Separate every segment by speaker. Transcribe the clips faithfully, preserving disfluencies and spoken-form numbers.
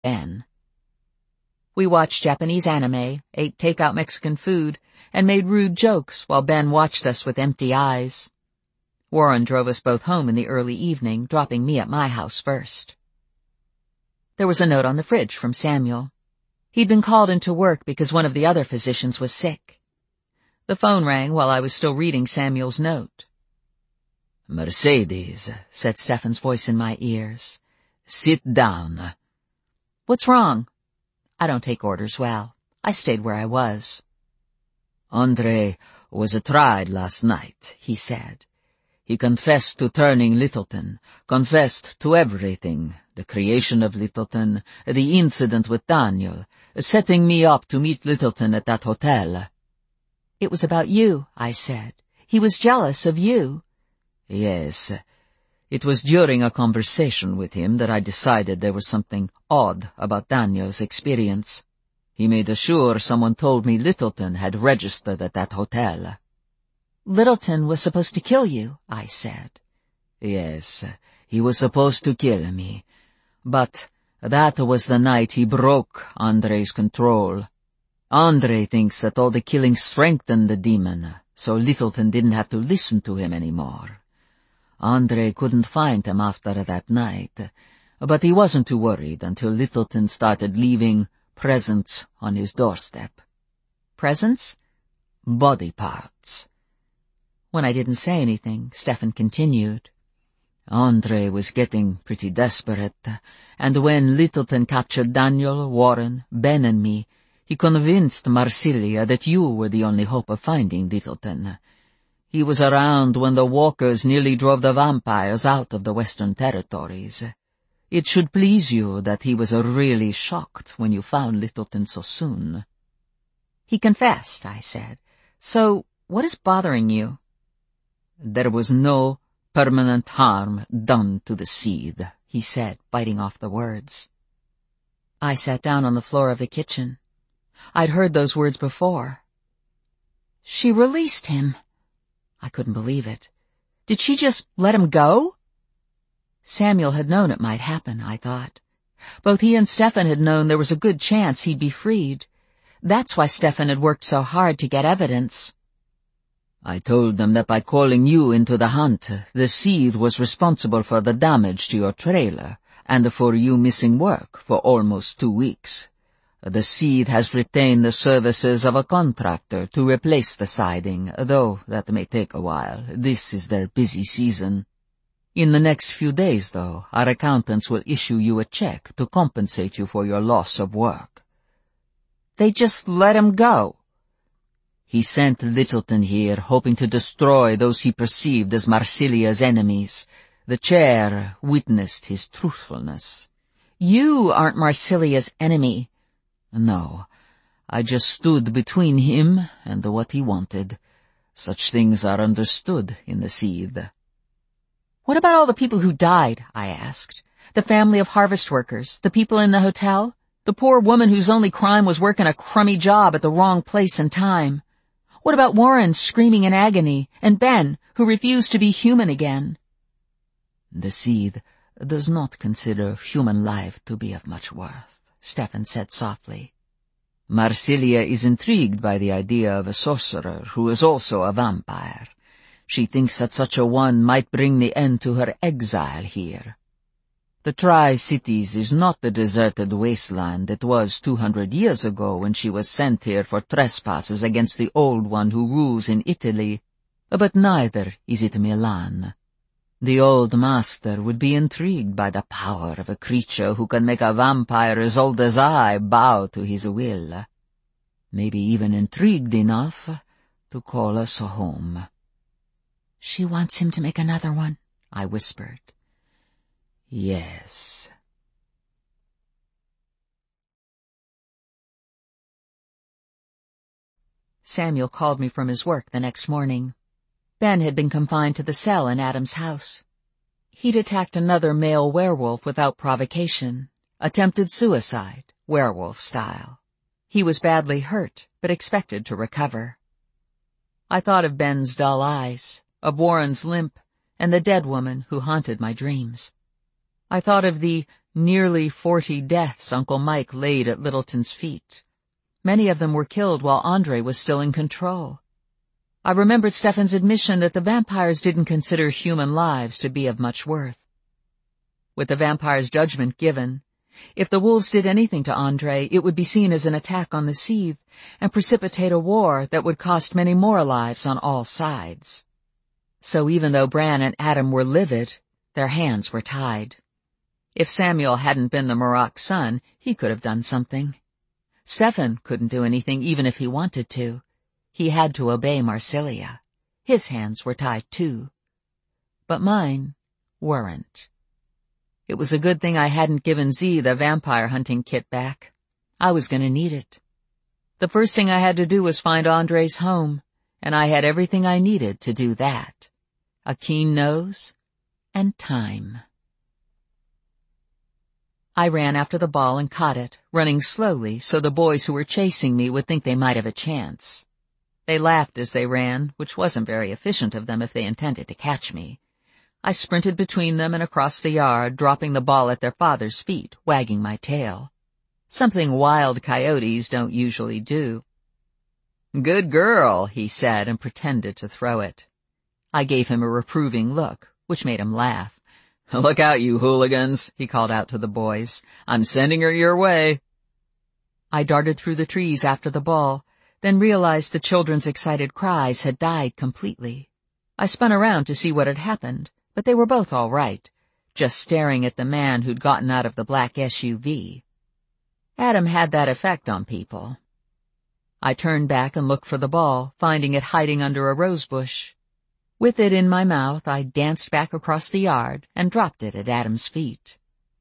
Speaker 1: Ben. We watched Japanese anime, ate takeout Mexican food, and made rude jokes while Ben watched us with empty eyes. Warren drove us both home in the early evening, dropping me at my house first. There was a note on the fridge from Samuel. He'd been called into work because one of the other physicians was sick. The phone rang while I was still reading Samuel's note.
Speaker 2: "Mercedes," said Stefan's voice in my ears. "Sit down."
Speaker 1: "What's wrong?" I don't take orders well. I stayed where I was.
Speaker 2: "Andre was tried last night," he said. "He confessed to turning Littleton, confessed to everything, the creation of Littleton, the incident with Daniel, setting me up to meet Littleton at that hotel."
Speaker 1: "It was about you," I said. "He was jealous of you."
Speaker 2: "Yes. It was during a conversation with him that I decided there was something odd about Daniel's experience. He made sure someone told me Littleton had registered at that hotel."
Speaker 1: "Littleton was supposed to kill you," I said.
Speaker 2: "Yes, he was supposed to kill me. But that was the night he broke Andre's control. Andre thinks that all the killing strengthened the demon, so Littleton didn't have to listen to him anymore. Andre couldn't find him after that night, but he wasn't too worried until Littleton started leaving presents on his doorstep."
Speaker 1: "Presents?"
Speaker 2: "Body parts."
Speaker 1: When I didn't say anything, Stefan continued.
Speaker 2: "Andre was getting pretty desperate, and when Littleton captured Daniel, Warren, Ben, and me, he convinced Marsilia that you were the only hope of finding Littleton. He was around when the walkers nearly drove the vampires out of the Western Territories. It should please you that he was really shocked when you found Littleton so soon."
Speaker 1: "He confessed," I said. "So, what is bothering you?"
Speaker 2: "There was no permanent harm done to the seed," he said, biting off the words.
Speaker 1: I sat down on the floor of the kitchen. I'd heard those words before. "She released him." I couldn't believe it. Did she just let him go? Samuel had known it might happen, I thought. Both he and Stefan had known there was a good chance he'd be freed. That's why Stefan had worked so hard to get evidence.
Speaker 2: "I told them that by calling you into the hunt, the seed was responsible for the damage to your trailer, and for you missing work for almost two weeks. The seed has retained the services of a contractor to replace the siding, though that may take a while. This is their busy season. In the next few days, though, our accountants will issue you a check to compensate you for your loss of work."
Speaker 1: "They just let him go."
Speaker 2: "He sent Littleton here, hoping to destroy those he perceived as Marsilia's enemies. The chair witnessed his truthfulness."
Speaker 1: "You aren't Marsilia's enemy."
Speaker 2: "No, I just stood between him and what he wanted. Such things are understood in the seed."
Speaker 1: "What about all the people who died?" I asked. "The family of harvest workers, the people in the hotel, the poor woman whose only crime was working a crummy job at the wrong place and time. What about Warren screaming in agony, and Ben, who refused to be human again?"
Speaker 2: "The seed does not consider human life to be of much worth," Stefan said softly. "Marsilia is intrigued by the idea of a sorcerer who is also a vampire. She thinks that such a one might bring the end to her exile here. The Tri-Cities is not the deserted wasteland it was two hundred years ago when she was sent here for trespasses against the Old One who rules in Italy, but neither is it Milan. The old master would be intrigued by the power of a creature who can make a vampire as old as I bow to his will. Maybe even intrigued enough to call us home."
Speaker 1: "She wants him to make another one," I whispered.
Speaker 2: "Yes."
Speaker 1: Samuel called me from his work the next morning. Ben had been confined to the cell in Adam's house. He'd attacked another male werewolf without provocation, attempted suicide, werewolf style. He was badly hurt, but expected to recover. I thought of Ben's dull eyes, of Warren's limp, and the dead woman who haunted my dreams. I thought of the Nearly forty deaths Uncle Mike laid at Littleton's feet. Many of them were killed while Andre was still in control. I remembered Stefan's admission that the vampires didn't consider human lives to be of much worth. With the vampire's judgment given, if the wolves did anything to Andre, it would be seen as an attack on the Seethe and precipitate a war that would cost many more lives on all sides. So even though Bran and Adam were livid, their hands were tied. If Samuel hadn't been the Marach's son, he could have done something. Stefan couldn't do anything even if he wanted to. He had to obey Marsilia. His hands were tied too. But mine weren't. It was a good thing I hadn't given Z the vampire hunting kit back. I was going to need it. The first thing I had to do was find Andre's home, and I had everything I needed to do that. A keen nose and time. I ran after the ball and caught it, running slowly so the boys who were chasing me would think they might have a chance. They laughed as they ran, which wasn't very efficient of them if they intended to catch me. I sprinted between them and across the yard, dropping the ball at their father's feet, wagging my tail. Something wild coyotes don't usually do. "Good girl," he said, and pretended to throw it. I gave him a reproving look, which made him laugh. "Look out, you hooligans," he called out to the boys. "I'm sending her your way." I darted through the trees after the ball, then realized the children's excited cries had died completely. I spun around to see what had happened, but they were both all right, just staring at the man who'd gotten out of the black S U V. Adam had that effect on people. I turned back and looked for the ball, finding it hiding under a rosebush. With it in my mouth, I danced back across the yard and dropped it at Adam's feet.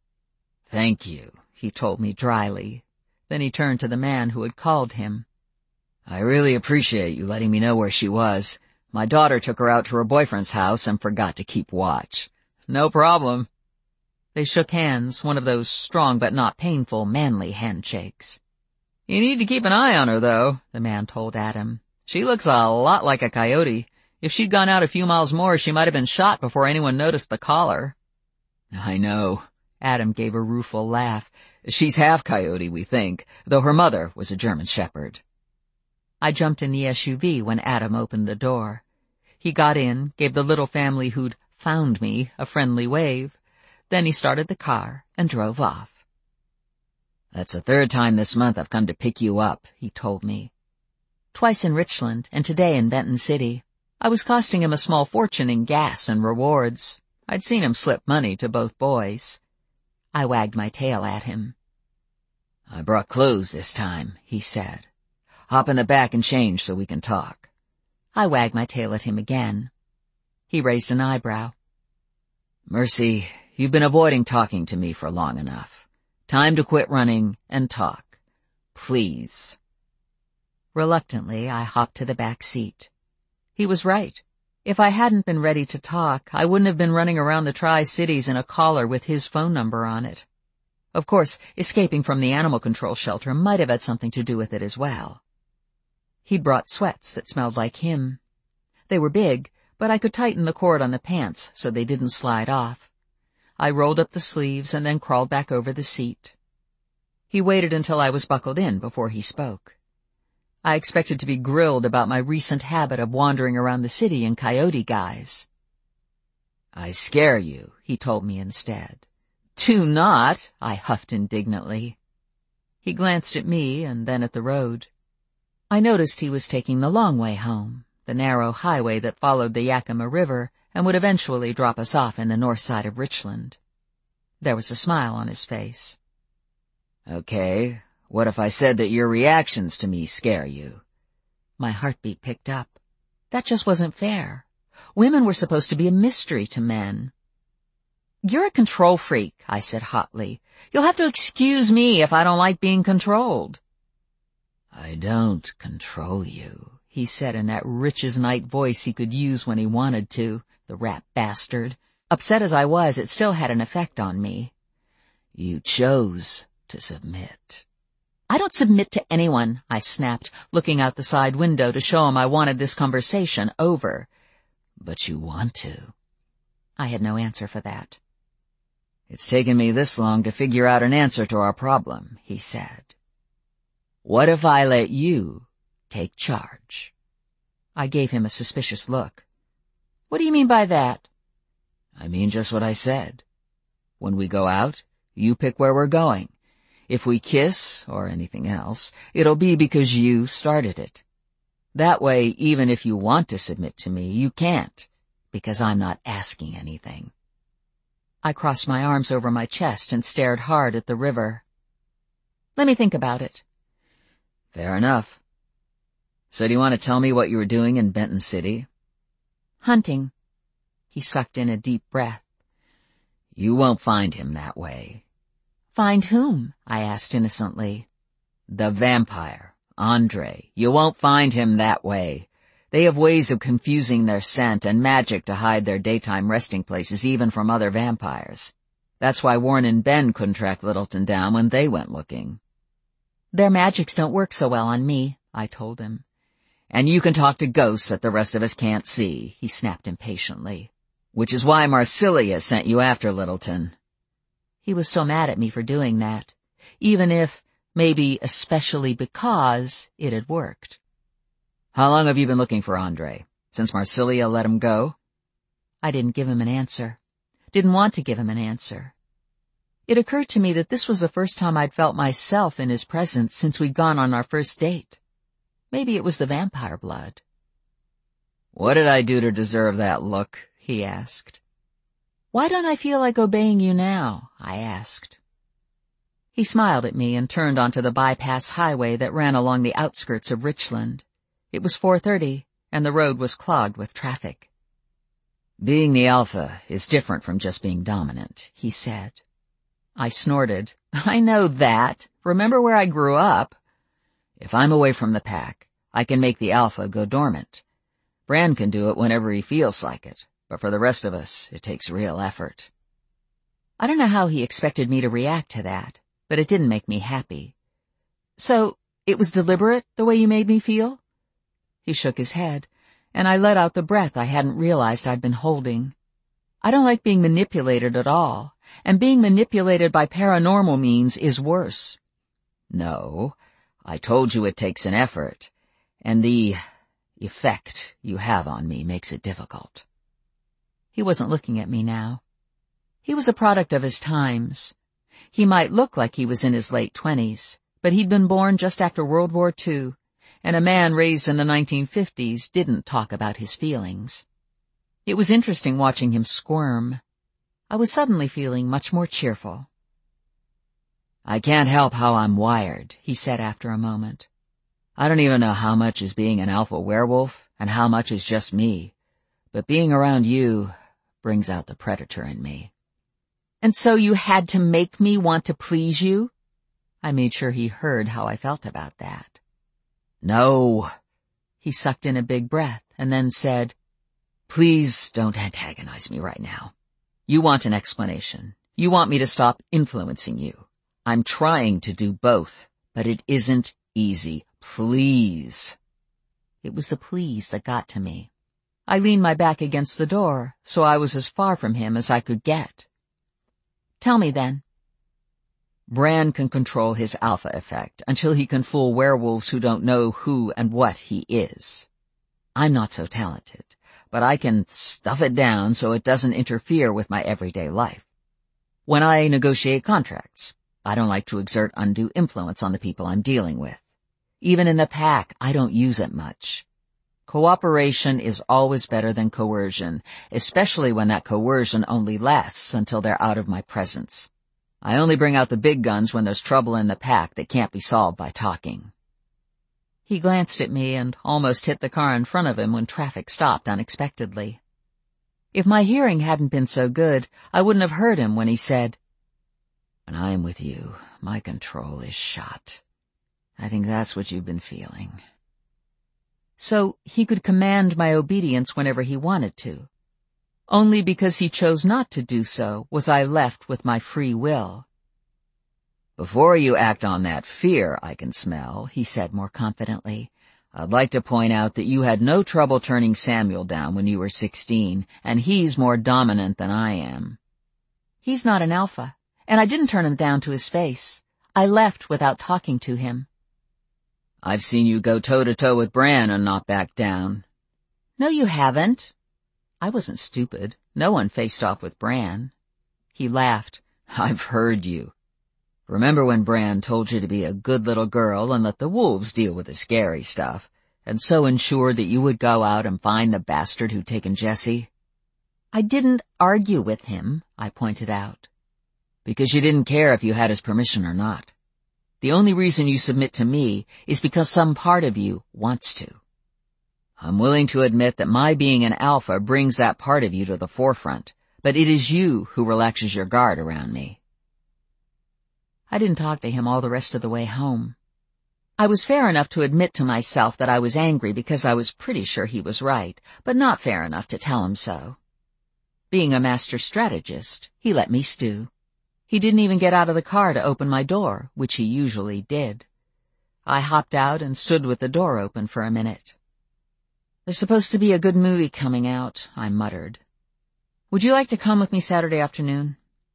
Speaker 1: "Thank you," he told me dryly. Then he turned to the man who had called him. "I really appreciate you letting me know where she was. My daughter took her out to her boyfriend's house and forgot to keep watch." "No problem." They shook hands, one of those strong but not painful, manly handshakes. "You need to keep an eye on her, though," the man told Adam. "She looks a lot like a coyote. If she'd gone out a few miles more, she might have been shot before anyone noticed the collar." "I know." Adam gave a rueful laugh. "She's half coyote, we think, though her mother was a German shepherd." I jumped in the S U V when Adam opened the door. He got in, gave the little family who'd found me a friendly wave. Then he started the car and drove off. "That's the third time this month I've come to pick you up," he told me. Twice in Richland and today in Benton City. I was costing him a small fortune in gas and rewards. I'd seen him slip money to both boys. I wagged my tail at him. "I brought clothes this time," he said. "Hop in the back and change so we can talk." I wagged my tail at him again. He raised an eyebrow. "Mercy, you've been avoiding talking to me for long enough. Time to quit running and talk. Please." Reluctantly, I hopped to the back seat. He was right. If I hadn't been ready to talk, I wouldn't have been running around the Tri-Cities in a collar with his phone number on it. Of course, escaping from the animal control shelter might have had something to do with it as well. He'd brought sweats that smelled like him. They were big, but I could tighten the cord on the pants so they didn't slide off. I rolled up the sleeves and then crawled back over the seat. He waited until I was buckled in before he spoke. I expected to be grilled about my recent habit of wandering around the city in coyote guise. "I scare you," he told me instead. "Do not," I huffed indignantly. He glanced at me and then at the road. I noticed he was taking the long way home, the narrow highway that followed the Yakima River and would eventually drop us off in the north side of Richland. There was a smile on his face. "Okay. What if I said that your reactions to me scare you?" My heartbeat picked up. That just wasn't fair. Women were supposed to be a mystery to men. "You're a control freak," I said hotly. "You'll have to excuse me if I don't like being controlled." "I don't control you," he said in that rich-as-night voice he could use when he wanted to, the rat bastard. Upset as I was, it still had an effect on me. "You chose to submit." "I don't submit to anyone," I snapped, looking out the side window to show him I wanted this conversation over. "But you want to." I had no answer for that.
Speaker 2: It's taken me this long to figure out an answer to our problem, he said. What if I let you take charge?
Speaker 1: I gave him a suspicious look. What do you mean by that?
Speaker 2: I mean just what I said. When we go out, you pick where we're going. If we kiss, or anything else, it'll be because you started it. That way, even if you want to submit to me, you can't, because I'm not asking anything.
Speaker 1: I crossed my arms over my chest and stared hard at the river. Let me think about it.
Speaker 2: Fair enough. So do you want to tell me what you were doing in Benton City?
Speaker 1: Hunting. He sucked in a deep breath.
Speaker 2: You won't find him that way.
Speaker 1: Find whom? I asked innocently.
Speaker 2: The vampire, Andre. You won't find him that way. They have ways of confusing their scent and magic to hide their daytime resting places even from other vampires. That's why Warren and Ben couldn't track Littleton down when they went looking.
Speaker 1: Their magics don't work so well on me, I told him.
Speaker 2: And you can talk to ghosts that the rest of us can't see, he snapped impatiently. Which is why Marsilia sent you after Littleton.
Speaker 1: He was so mad at me for doing that, even if, maybe especially because, it had worked.
Speaker 2: How long have you been looking for Andre? Since Marsilia let him go?
Speaker 1: I didn't give him an answer. Didn't want to give him an answer. It occurred to me that this was the first time I'd felt myself in his presence since we'd gone on our first date. Maybe it was the vampire blood.
Speaker 2: What did I do to deserve that look? He asked.
Speaker 1: Why don't I feel like obeying you now? I asked. He smiled at me and turned onto the bypass highway that ran along the outskirts of Richland. It was four thirty, and the road was clogged with traffic.
Speaker 2: Being the alpha is different from just being dominant, he said.
Speaker 1: I snorted. I know that. Remember where I grew up?
Speaker 2: If I'm away from the pack, I can make the alpha go dormant. Bran can do it whenever he feels like it, but for the rest of us, it takes real effort.
Speaker 1: I don't know how he expected me to react to that, but it didn't make me happy. So, it was deliberate, the way you made me feel? He shook his head, and I let out the breath I hadn't realized I'd been holding. I don't like being manipulated at all, and being manipulated by paranormal means is worse.
Speaker 2: No, I told you it takes an effort, and the effect you have on me makes it difficult.
Speaker 1: He wasn't looking at me now. He was a product of his times. He might look like he was in his late twenties, but he'd been born just after World War Two, and a man raised in the nineteen fifties didn't talk about his feelings. It was interesting watching him squirm. I was suddenly feeling much more cheerful.
Speaker 2: I can't help how I'm wired, he said after a moment. I don't even know how much is being an alpha werewolf and how much is just me, but being around you brings out the predator in me.
Speaker 1: And so you had to make me want to please you? I made sure he heard how I felt about that.
Speaker 2: No.
Speaker 1: He sucked in a big breath and then said,
Speaker 2: Please don't antagonize me right now. You want an explanation. You want me to stop influencing you. I'm trying to do both, but it isn't easy. Please.
Speaker 1: It was the please that got to me. I leaned my back against the door, so I was as far from him as I could get. Tell me then.
Speaker 2: Bran can control his alpha effect until he can fool werewolves who don't know who and what he is. I'm not so talented, but I can stuff it down so it doesn't interfere with my everyday life. When I negotiate contracts, I don't like to exert undue influence on the people I'm dealing with. Even in the pack, I don't use it much. Cooperation is always better than coercion, especially when that coercion only lasts until they're out of my presence. I only bring out the big guns when there's trouble in the pack that can't be solved by talking.
Speaker 1: He glanced at me and almost hit the car in front of him when traffic stopped unexpectedly. If my hearing hadn't been so good, I wouldn't have heard him when he said, When I'm with you, my control is shot. I think that's what you've been feeling. So he could command my obedience whenever he wanted to. Only because he chose not to do so was I left with my free will. Before you act on that fear I can smell, he said more confidently, I'd like to point out that you had no trouble turning Samuel down when you were sixteen, and he's more dominant than I am. He's not an alpha, and I didn't turn him down to his face. I left without talking to him.
Speaker 2: I've seen you go toe-to-toe with Bran and not back down.
Speaker 1: No, you haven't. I wasn't stupid. No one faced off with Bran. He laughed.
Speaker 2: I've heard you. Remember when Bran told you to be a good little girl and let the wolves deal with the scary stuff, and so ensured that you would go out and find the bastard who'd taken Jesse?
Speaker 1: I didn't argue with him, I pointed out.
Speaker 2: Because you didn't care if you had his permission or not. The only reason you submit to me is because some part of you wants to. I'm willing to admit that my being an alpha brings that part of you to the forefront, but it is you who relaxes your guard around me.
Speaker 1: I didn't talk to him all the rest of the way home. I was fair enough to admit to myself that I was angry because I was pretty sure he was right, but not fair enough to tell him so. Being a master strategist, he let me stew. He didn't even get out of the car to open my door, which he usually did. I hopped out and stood with the door open for a minute. There's supposed to be a good movie coming out, I muttered. Would you like to come with me Saturday afternoon?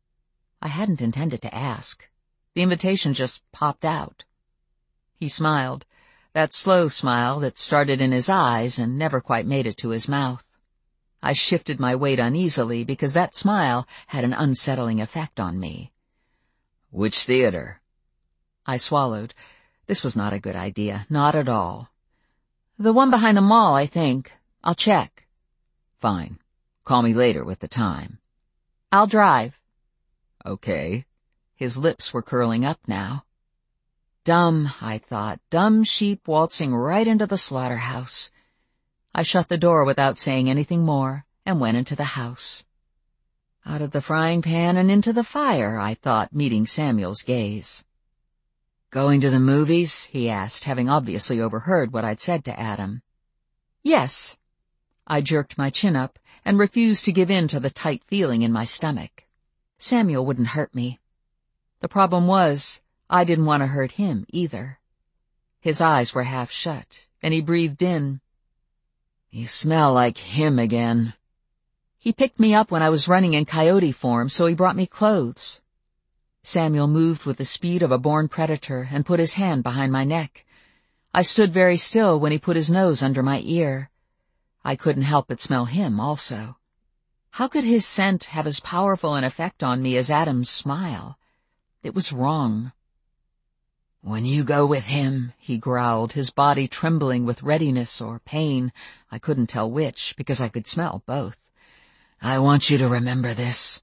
Speaker 1: I hadn't intended to ask. The invitation just popped out. He smiled, that slow smile that started in his eyes and never quite made it to his mouth. I shifted my weight uneasily because that smile had an unsettling effect on me.
Speaker 2: Which theater?
Speaker 1: I swallowed. This was not a good idea, not at all. The one behind the mall, I think. I'll check.
Speaker 2: Fine. Call me later with the time.
Speaker 1: I'll drive.
Speaker 2: Okay.
Speaker 1: His lips were curling up now. Dumb, I thought, dumb sheep waltzing right into the slaughterhouse. I shut the door without saying anything more and went into the house. Out of the frying pan and into the fire, I thought, meeting Samuel's gaze.
Speaker 2: Going to the movies?
Speaker 1: He asked, having obviously overheard what I'd said to Adam. Yes. I jerked my chin up and refused to give in to the tight feeling in my stomach. Samuel wouldn't hurt me. The problem was, I didn't want to hurt him either. His eyes were half shut, and he breathed in,
Speaker 2: You smell like him again.
Speaker 1: He picked me up when I was running in coyote form, so he brought me clothes. Samuel moved with the speed of a born predator and put his hand behind my neck. I stood very still when he put his nose under my ear. I couldn't help but smell him also. How could his scent have as powerful an effect on me as Adam's smile? It was wrong.
Speaker 2: When you go with him,
Speaker 1: he growled, his body trembling with readiness or pain. I couldn't tell which, because I could smell both.
Speaker 2: I want you to remember this.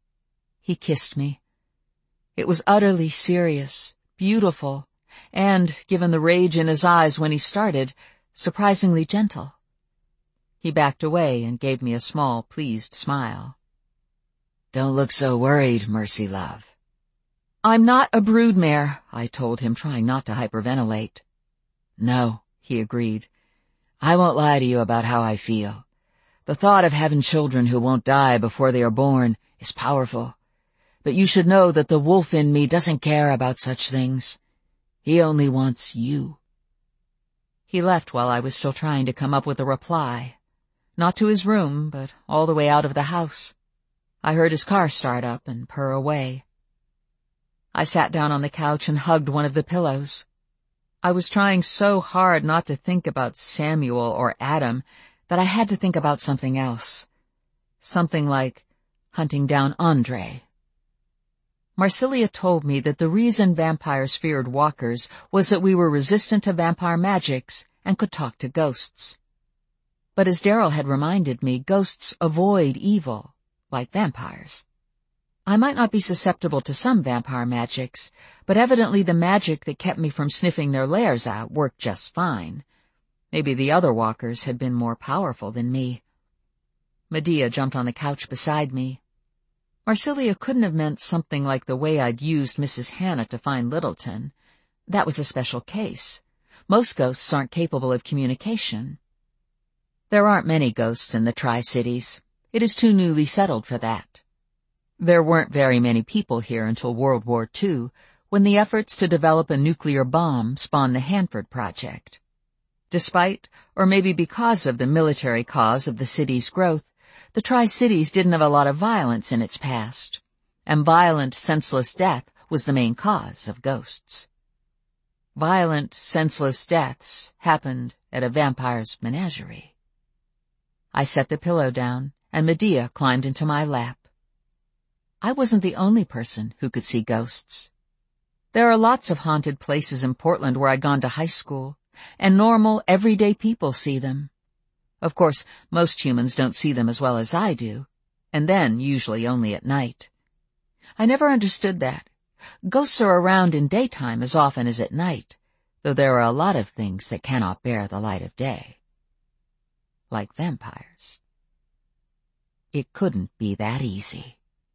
Speaker 1: He kissed me. It was utterly serious, beautiful, and, given the rage in his eyes when he started, surprisingly gentle. He backed away and gave me a small, pleased smile.
Speaker 2: Don't look so worried, Mercy love.
Speaker 1: I'm not a broodmare, I told him, trying not to hyperventilate.
Speaker 2: No, he agreed. I won't lie to you about how I feel. The thought of having children who won't die before they are born is powerful. But you should know that the wolf in me doesn't care about such things. He only wants you.
Speaker 1: He left while I was still trying to come up with a reply. Not to his room, but all the way out of the house. I heard his car start up and purr away. I sat down on the couch and hugged one of the pillows. I was trying so hard not to think about Samuel or Adam that I had to think about something else. Something like hunting down Andre. Marsilia told me that the reason vampires feared walkers was that we were resistant to vampire magics and could talk to ghosts. But as Daryl had reminded me, ghosts avoid evil, like vampires. I might not be susceptible to some vampire magics, but evidently the magic that kept me from sniffing their lairs out worked just fine. Maybe the other walkers had been more powerful than me. Medea jumped on the couch beside me. Marsilia couldn't have meant something like the way I'd used Missus Hannah to find Littleton. That was a special case. Most ghosts aren't capable of communication. There aren't many ghosts in the Tri-Cities. It is too newly settled for that. There weren't very many people here until World War Two, when the efforts to develop a nuclear bomb spawned the Hanford Project. Despite, or maybe because of the military cause of the city's growth, the Tri-Cities didn't have a lot of violence in its past. and violent, senseless death was the main cause of ghosts. Violent, senseless deaths happened at a vampire's menagerie. I set the pillow down, and Medea climbed into my lap. I wasn't the only person who could see ghosts. There are lots of haunted places in Portland where I'd gone to high school, and normal, everyday people see them. Of course, most humans don't see them as well as I do, and then usually only at night. I never understood that. Ghosts are around in daytime as often as at night, though there are a lot of things that cannot bear the light of day. Like vampires. It couldn't be that easy.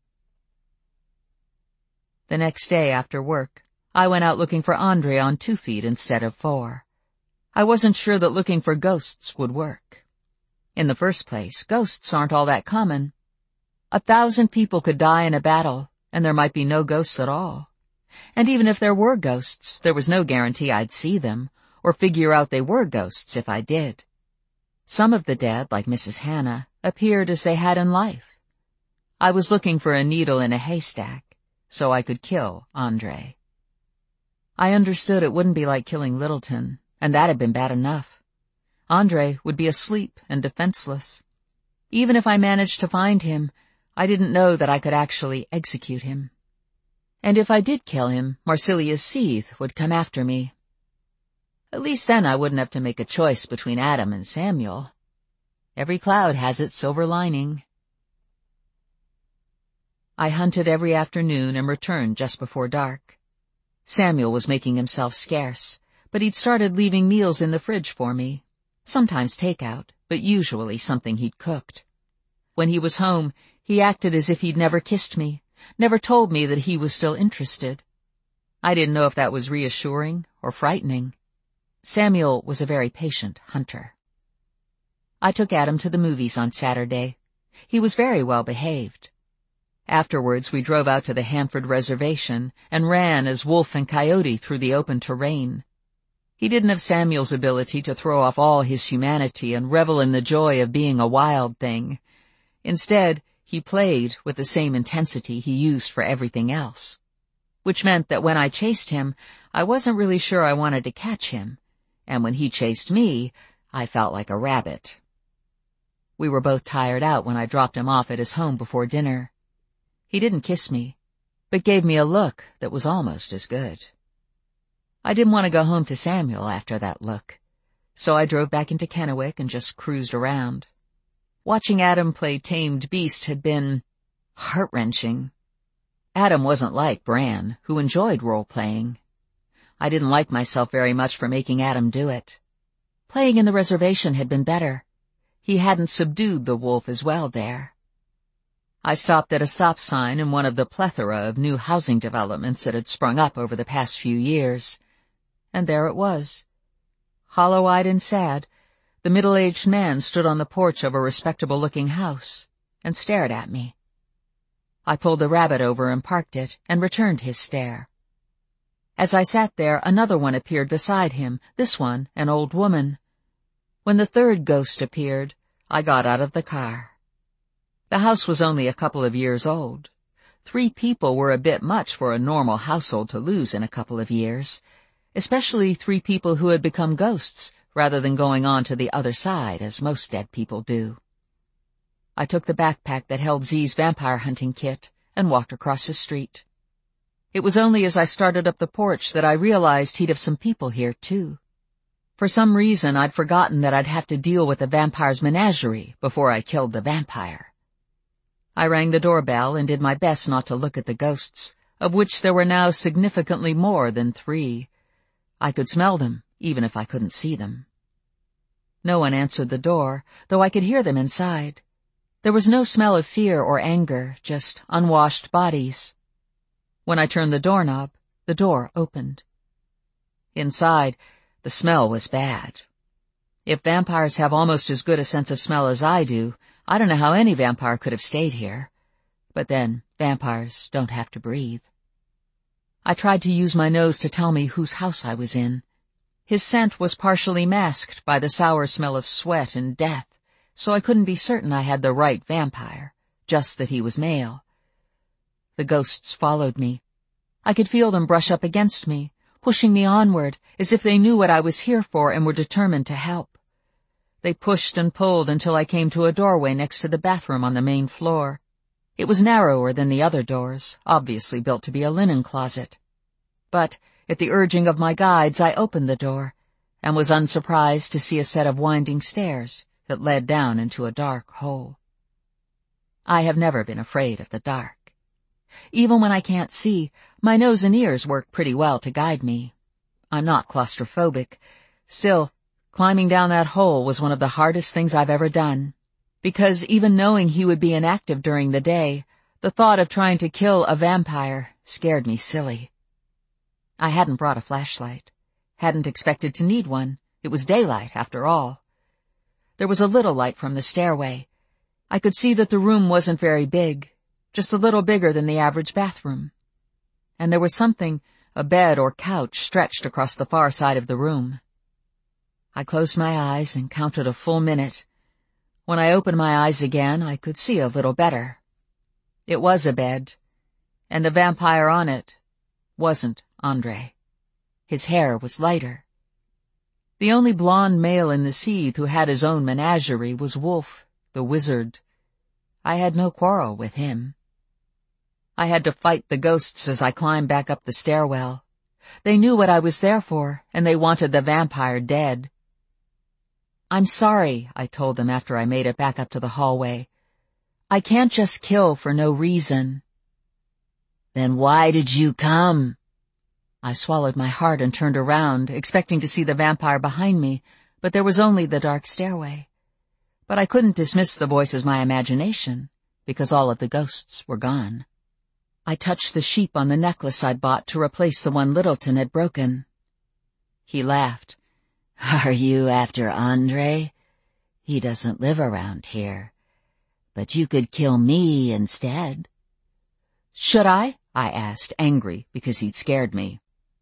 Speaker 1: The next day after work, I went out looking for Andre on two feet instead of four. I wasn't sure that looking for ghosts would work. In the first place, ghosts aren't all that common. A thousand people could die in a battle, and there might be no ghosts at all. And even if there were ghosts, there was no guarantee I'd see them, or figure out they were ghosts if I did. Some of the dead, like Missus Hannah, appeared as they had in life. I was looking for a needle in a haystack, so I could kill Andre. I understood it wouldn't be like killing Littleton, and that had been bad enough. Andre would be asleep and defenseless. Even if I managed to find him, I didn't know that I could actually execute him. And if I did kill him, Marsilia's Seethe would come after me. At least then I wouldn't have to make a choice between Adam and Samuel. Every cloud has its silver lining. I hunted every afternoon and returned just before dark. Samuel was making himself scarce, but he'd started leaving meals in the fridge for me. Sometimes takeout, but usually something he'd cooked. When he was home, he acted as if he'd never kissed me, never told me that he was still interested. I didn't know if that was reassuring or frightening. Samuel was a very patient hunter. I took Adam to the movies on Saturday. He was very well behaved. Afterwards, we drove out to the Hamford Reservation and ran as wolf and coyote through the open terrain. He didn't have Samuel's ability to throw off all his humanity and revel in the joy of being a wild thing. Instead, he played with the same intensity he used for everything else, which meant that when I chased him, I wasn't really sure I wanted to catch him, and when he chased me, I felt like a rabbit. We were both tired out when I dropped him off at his home before dinner. He didn't kiss me, but gave me a look that was almost as good. I didn't want to go home to Samuel after that look, so I drove back into Kennewick and just cruised around. Watching Adam play tamed beast had been heart-wrenching. Adam wasn't like Bran, who enjoyed role-playing. I didn't like myself very much for making Adam do it. Playing in the reservation had been better. He hadn't subdued the wolf as well there. I stopped at a stop sign in one of the plethora of new housing developments that had sprung up over the past few years. And there it was. Hollow-eyed and sad, the middle-aged man stood on the porch of a respectable-looking house and stared at me. I pulled the rabbit over and parked it and returned his stare. As I sat there, another one appeared beside him, this one an old woman. When the third ghost appeared, I got out of the car. The house was only a couple of years old. Three people were a bit much for a normal household to lose in a couple of years, especially three people who had become ghosts rather than going on to the other side as most dead people do. I took the backpack that held Z's vampire hunting kit and walked across the street. It was only as I started up the porch that I realized he'd have some people here, too. For some reason, I'd forgotten that I'd have to deal with the vampire's menagerie before I killed the vampire. I rang the doorbell and did my best not to look at the ghosts, of which there were now significantly more than three. I could smell them, even if I couldn't see them. No one answered the door, though I could hear them inside. There was no smell of fear or anger, just unwashed bodies. When I turned the doorknob, the door opened. Inside, the smell was bad. If vampires have almost as good a sense of smell as I do, I don't know how any vampire could have stayed here. But then, vampires don't have to breathe. I tried to use my nose to tell me whose house I was in. His scent was partially masked by the sour smell of sweat and death, so I couldn't be certain I had the right vampire, just that he was male. The ghosts followed me. I could feel them brush up against me, pushing me onward, as if they knew what I was here for and were determined to help. They pushed and pulled until I came to a doorway next to the bathroom on the main floor. It was narrower than the other doors, obviously built to be a linen closet. But, at the urging of my guides, I opened the door, and was unsurprised to see a set of winding stairs that led down into a dark hole. I have never been afraid of the dark. Even when I can't see, my nose and ears work pretty well to guide me. I'm not claustrophobic. Still, climbing down that hole was one of the hardest things I've ever done, because even knowing he would be inactive during the day, the thought of trying to kill a vampire scared me silly. I hadn't brought a flashlight, hadn't expected to need one. It was daylight, after all. There was a little light from the stairway. I could see that the room wasn't very big, just a little bigger than the average bathroom. And there was something, a bed or couch, stretched across the far side of the room. I closed my eyes and counted a full minute. When I opened my eyes again, I could see a little better. It was a bed, and the vampire on it wasn't Andre. His hair was lighter. The only blonde male in the seethe who had his own menagerie was Wolf, the wizard. I had no quarrel with him. I had to fight the ghosts as I climbed back up the stairwell. They knew what I was there for, and they wanted the vampire dead. "I'm sorry," I told them after I made it back up to the hallway. "I can't just kill for no reason."
Speaker 2: "Then why did you come?"
Speaker 1: I swallowed my heart and turned around, expecting to see the vampire behind me, but there was only the dark stairway. But I couldn't dismiss the voice as my imagination, because all of the ghosts were gone. I touched the sheep on the necklace I'd bought to replace the one Littleton had broken. He laughed.
Speaker 2: "Are you after Andre? He doesn't live around here. But you could kill me instead."
Speaker 1: "Should I?" I asked, angry because he'd scared me.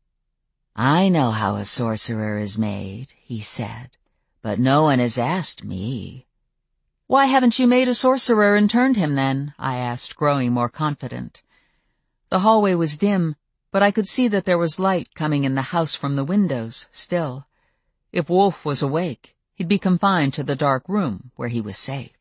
Speaker 2: "I know how a sorcerer is made," he said, "but no one has asked me."
Speaker 1: "Why haven't you made a sorcerer and turned him then?" I asked, growing more confident. The hallway was dim, but I could see that there was light coming in the house from the windows, still. If Wolf was awake, he'd be confined to the dark room where he was safe.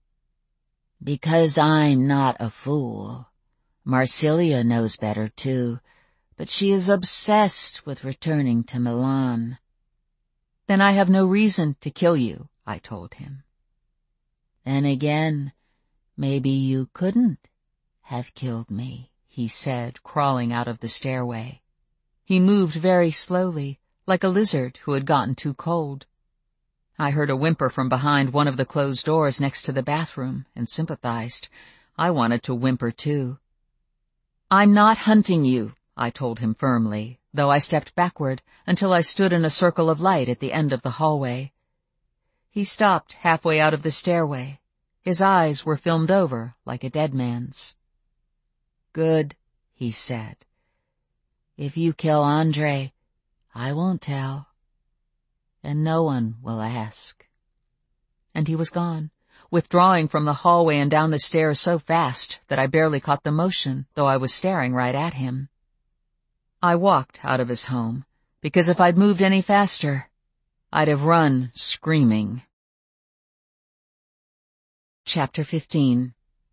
Speaker 2: "Because I'm not a fool. Marsilia knows better, too, but she is obsessed with returning to Milan."
Speaker 1: "Then I have no reason to kill you," I told him.
Speaker 2: "Then again, maybe you couldn't have killed me," he said, crawling out of the stairway. He moved very slowly, like a lizard who had gotten too cold. I heard a whimper from behind one of the closed doors next to the bathroom and sympathized. I wanted to whimper too. "I'm not hunting you," I told him firmly, though I stepped backward until I stood in a circle of light at the end of the hallway. He stopped halfway out of the stairway. His eyes were filmed over like a dead man's. "Good," he said. "If you kill Andre, I won't tell. And no one will ask."
Speaker 1: And he was gone, withdrawing from the hallway and down the stairs so fast that I barely caught the motion, though I was staring right at him. I walked out of his home, because if I'd moved any faster, I'd have run screaming. Chapter fifteen.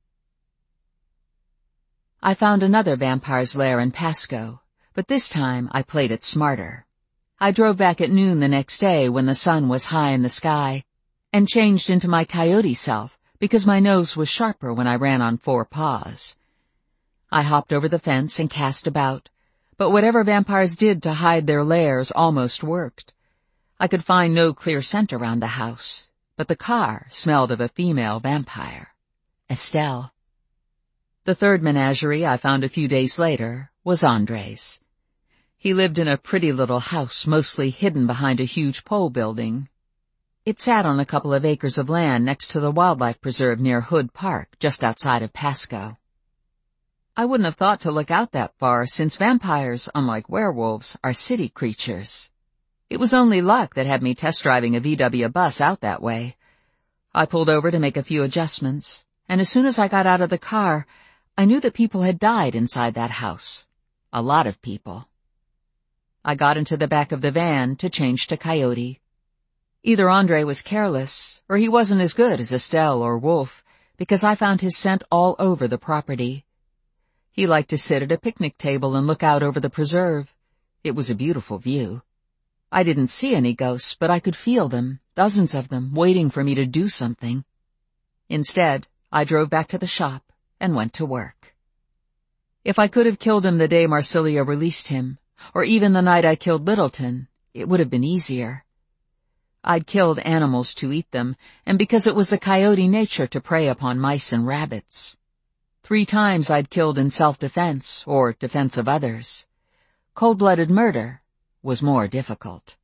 Speaker 1: I found another vampire's lair in Pasco, but this time I played it smarter. I drove back at noon the next day when the sun was high in the sky, and changed into my coyote self because my nose was sharper when I ran on four paws. I hopped over the fence and cast about, but whatever vampires did to hide their lairs almost worked. I could find no clear scent around the house, but the car smelled of a female vampire, Estelle. The third menagerie I found a few days later was Andre's. He lived in a pretty little house mostly hidden behind a huge pole building. It sat on a couple of acres of land next to the wildlife preserve near Hood Park, just outside of Pasco. I wouldn't have thought to look out that far, since vampires, unlike werewolves, are city creatures. It was only luck that had me test driving a V W bus out that way. I pulled over to make a few adjustments, and as soon as I got out of the car, I knew that people had died inside that house. A lot of people. I got into the back of the van to change to Coyote. Either Andre was careless, or he wasn't as good as Estelle or Wolf, because I found his scent all over the property. He liked to sit at a picnic table and look out over the preserve. It was a beautiful view. I didn't see any ghosts, but I could feel them, dozens of them, waiting for me to do something. Instead, I drove back to the shop and went to work. If I could have killed him the day Marsilia released him, or even the night I killed Littleton, it would have been easier. I'd killed animals to eat them, and because it was a coyote nature to prey upon mice and rabbits. Three times I'd killed in self-defense, or defense of others. Cold-blooded murder was more difficult.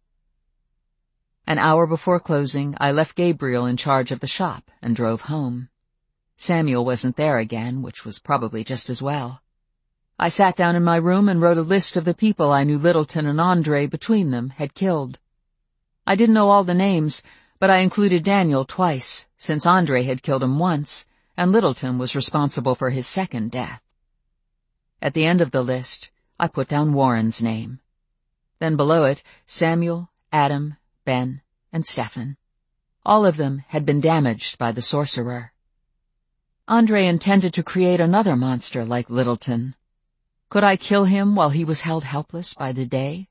Speaker 1: An hour before closing, I left Gabriel in charge of the shop and drove home. Samuel wasn't there again, which was probably just as well. I sat down in my room and wrote a list of the people I knew Littleton and Andre, between them, had killed. I didn't know all the names, but I included Daniel twice, since Andre had killed him once, and Littleton was responsible for his second death. At the end of the list, I put down Warren's name. Then below it, Samuel, Adam, Ben, and Stefan. All of them had been damaged by the sorcerer. Andre intended to create another monster like Littleton. Could I kill him while he was held helpless by the day?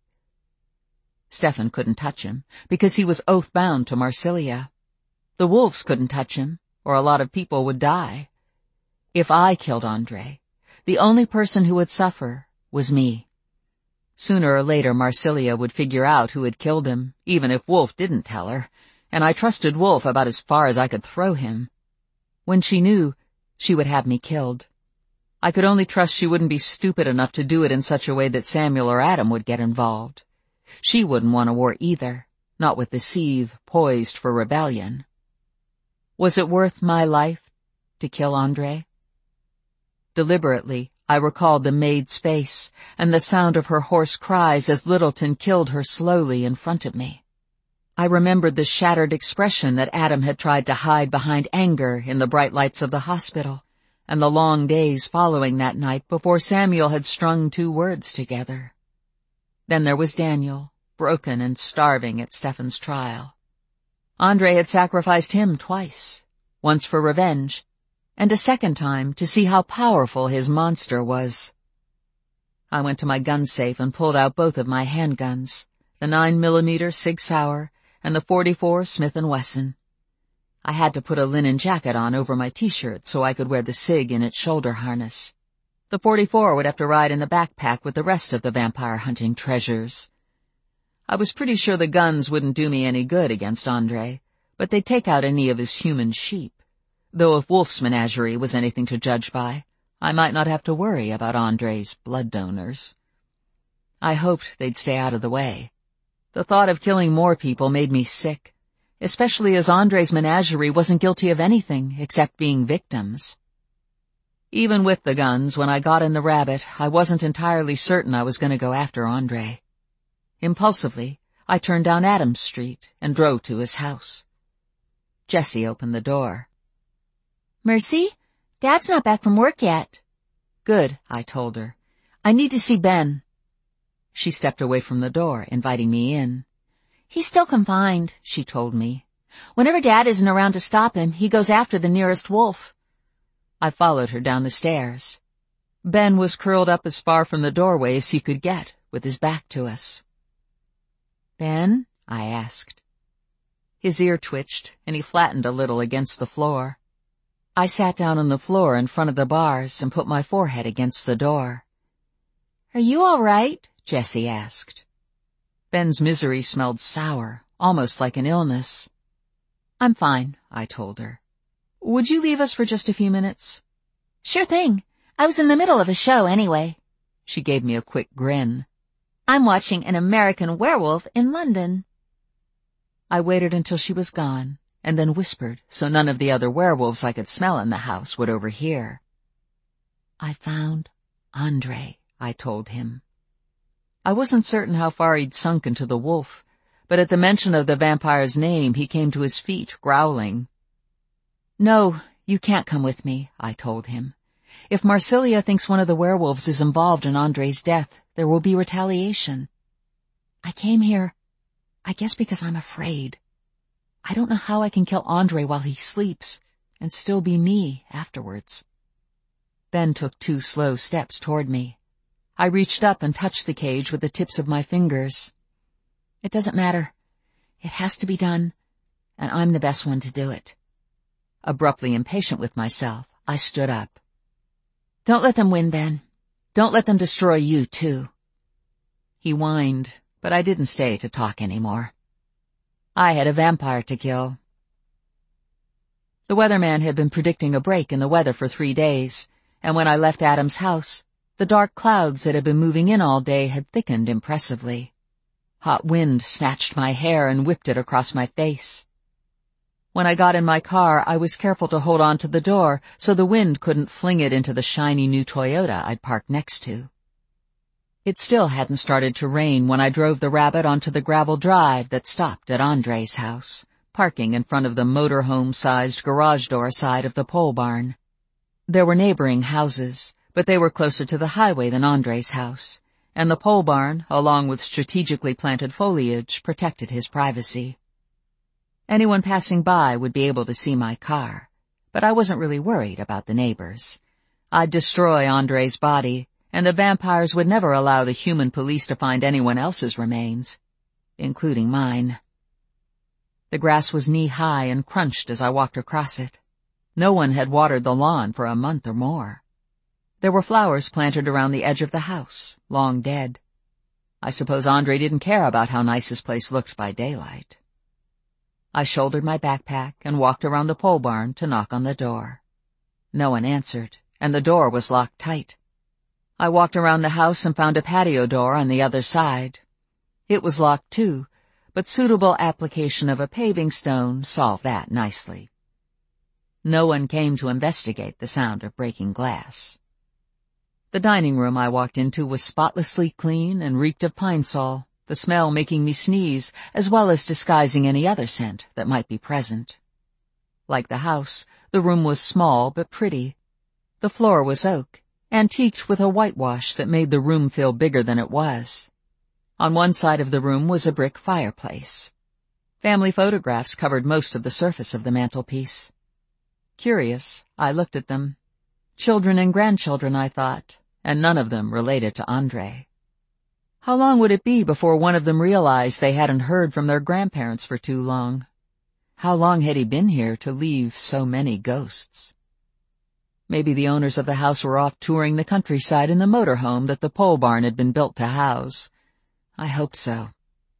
Speaker 1: Stefan couldn't touch him, because he was oath-bound to Marsilia. The wolves couldn't touch him, or a lot of people would die. If I killed Andre, the only person who would suffer was me. Sooner or later Marsilia would figure out who had killed him, even if Wolf didn't tell her, and I trusted Wolf about as far as I could throw him. When she knew, she would have me killed. I could only trust she wouldn't be stupid enough to do it in such a way that Samuel or Adam would get involved. She wouldn't want a war either, not with the Seethe poised for rebellion. Was it worth my life to kill Andre? Deliberately, I recalled the maid's face and the sound of her hoarse cries as Littleton killed her slowly in front of me. I remembered the shattered expression that Adam had tried to hide behind anger in the bright lights of the hospital, and the long days following that night before Samuel had strung two words together. Then there was Daniel, broken and starving at Stefan's trial. Andre had sacrificed him twice, once for revenge, and a second time to see how powerful his monster was. I went to my gun safe and pulled out both of my handguns, the nine millimeter Sig Sauer and the forty-four Smith and Wesson. I had to put a linen jacket on over my t-shirt so I could wear the Sig in its shoulder harness. The forty-four would have to ride in the backpack with the rest of the vampire hunting treasures. I was pretty sure the guns wouldn't do me any good against Andre, but they'd take out any of his human sheep. Though if Wolf's menagerie was anything to judge by, I might not have to worry about Andre's blood donors. I hoped they'd stay out of the way. The thought of killing more people made me sick, especially as Andre's menagerie wasn't guilty of anything except being victims. Even with the guns, when I got in the Rabbit, I wasn't entirely certain I was going to go after Andre. Impulsively, I turned down Adams Street and drove to his house. Jessie opened the door.
Speaker 3: Mercy, Dad's not back from work yet.
Speaker 1: Good, I told her. I need to see Ben. She stepped away from the door, inviting me in.
Speaker 3: He's still confined, she told me. Whenever Dad isn't around to stop him, he goes after the nearest wolf.
Speaker 1: I followed her down the stairs. Ben was curled up as far from the doorway as he could get, with his back to us. Ben? I asked. His ear twitched, and he flattened a little against the floor. I sat down on the floor in front of the bars and put my forehead against the door.
Speaker 3: Are you all right?
Speaker 1: Jessie asked. Ben's misery smelled sour, almost like an illness. I'm fine, I told her. Would you leave us for just a few minutes?
Speaker 3: Sure thing. I was in the middle of a show anyway.
Speaker 1: She gave me a quick grin.
Speaker 3: I'm watching An American Werewolf in London.
Speaker 1: I waited until she was gone, and then whispered so none of the other werewolves I could smell in the house would overhear. I found Andre, I told him. I wasn't certain how far he'd sunk into the wolf, but at the mention of the vampire's name he came to his feet, growling. No, you can't come with me, I told him. If Marsilia thinks one of the werewolves is involved in Andre's death, there will be retaliation. I came here, I guess because I'm afraid. I don't know how I can kill Andre while he sleeps, and still be me afterwards. Ben took two slow steps toward me. I reached up and touched the cage with the tips of my fingers. It doesn't matter. It has to be done, and I'm the best one to do it. Abruptly impatient with myself, I stood up. Don't let them win, Ben. Don't let them destroy you, too. He whined, but I didn't stay to talk anymore. I had a vampire to kill. The weatherman had been predicting a break in the weather for three days, and when I left Adam's house, the dark clouds that had been moving in all day had thickened impressively. Hot wind snatched my hair and whipped it across my face. When I got in my car, I was careful to hold on to the door so the wind couldn't fling it into the shiny new Toyota I'd parked next to. It still hadn't started to rain when I drove the Rabbit onto the gravel drive that stopped at Andre's house, parking in front of the motorhome-sized garage door side of the pole barn. There were neighboring houses, but they were closer to the highway than Andre's house, and the pole barn, along with strategically planted foliage, protected his privacy. Anyone passing by would be able to see my car, but I wasn't really worried about the neighbors. I'd destroy Andre's body, and the vampires would never allow the human police to find anyone else's remains, including mine. The grass was knee-high and crunched as I walked across it. No one had watered the lawn for a month or more. There were flowers planted around the edge of the house, long dead. I suppose Andre didn't care about how nice his place looked by daylight. I shouldered my backpack and walked around the pole barn to knock on the door. No one answered, and the door was locked tight. I walked around the house and found a patio door on the other side. It was locked too, but suitable application of a paving stone solved that nicely. No one came to investigate the sound of breaking glass. The dining room I walked into was spotlessly clean and reeked of pine sol, the smell making me sneeze, as well as disguising any other scent that might be present. Like the house, the room was small but pretty. The floor was oak, antiqued with a whitewash that made the room feel bigger than it was. On one side of the room was a brick fireplace. Family photographs covered most of the surface of the mantelpiece. Curious, I looked at them. Children and grandchildren, I thought, and none of them related to Andre. How long would it be before one of them realized they hadn't heard from their grandparents for too long? How long had he been here to leave so many ghosts? Maybe the owners of the house were off touring the countryside in the motorhome that the pole barn had been built to house. I hoped so.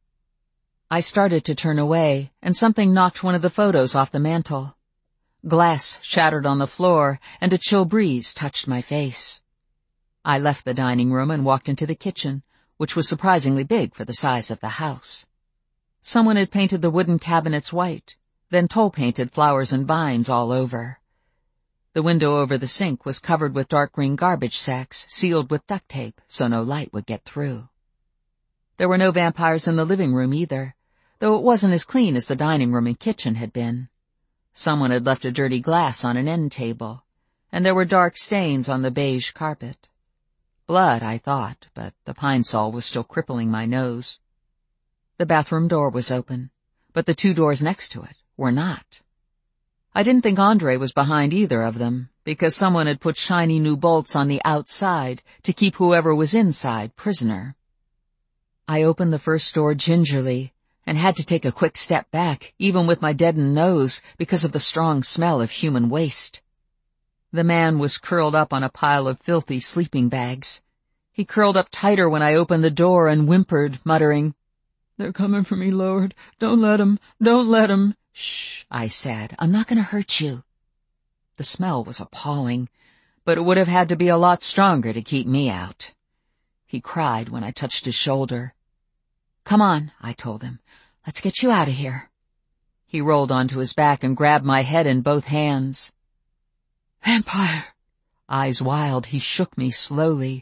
Speaker 1: I started to turn away, and something knocked one of the photos off the mantel. Glass shattered on the floor, and a chill breeze touched my face. I left the dining room and walked into the kitchen, which was surprisingly big for the size of the house. Someone had painted the wooden cabinets white, then toll-painted flowers and vines all over. The window over the sink was covered with dark green garbage sacks, sealed with duct tape so no light would get through. There were no vampires in the living room either, though it wasn't as clean as the dining room and kitchen had been. Someone had left a dirty glass on an end table, and there were dark stains on the beige carpet. Blood, I thought, but the pine sol was still crippling my nose. The bathroom door was open, but the two doors next to it were not. I didn't think Andre was behind either of them, because someone had put shiny new bolts on the outside to keep whoever was inside prisoner. I opened the first door gingerly, and had to take a quick step back, even with my deadened nose, because of the strong smell of human waste. The man was curled up on a pile of filthy sleeping bags. He curled up tighter when I opened the door and whimpered, muttering, "They're coming for me, Lord. Don't let 'em. Don't let 'em." "Shh," I said. "I'm not going to hurt you." The smell was appalling, but it would have had to be a lot stronger to keep me out. He cried when I touched his shoulder. "Come on," I told him. "Let's get you out of here." He rolled onto his back and grabbed my head in both hands. "Vampire!" Eyes wild, he shook me slowly.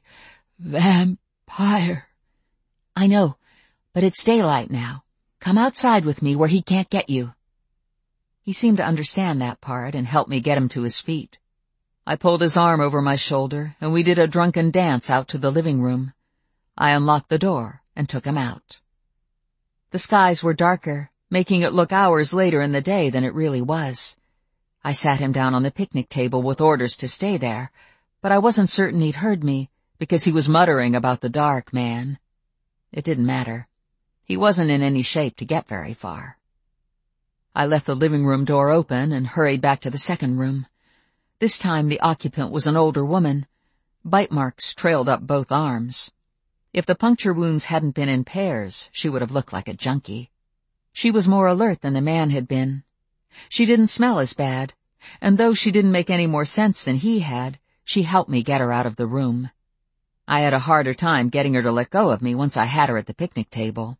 Speaker 1: "Vampire!" "I know, but it's daylight now. Come outside with me where he can't get you." He seemed to understand that part and helped me get him to his feet. I pulled his arm over my shoulder, and we did a drunken dance out to the living room. I unlocked the door and took him out. The skies were darker, making it look hours later in the day than it really was. I sat him down on the picnic table with orders to stay there, but I wasn't certain he'd heard me, because he was muttering about the dark man. It didn't matter. He wasn't in any shape to get very far. I left the living room door open and hurried back to the second room. This time the occupant was an older woman. Bite marks trailed up both arms. If the puncture wounds hadn't been in pairs, she would have looked like a junkie. She was more alert than the man had been. She didn't smell as bad, and though she didn't make any more sense than he had, she helped me get her out of the room. I had a harder time getting her to let go of me once I had her at the picnic table.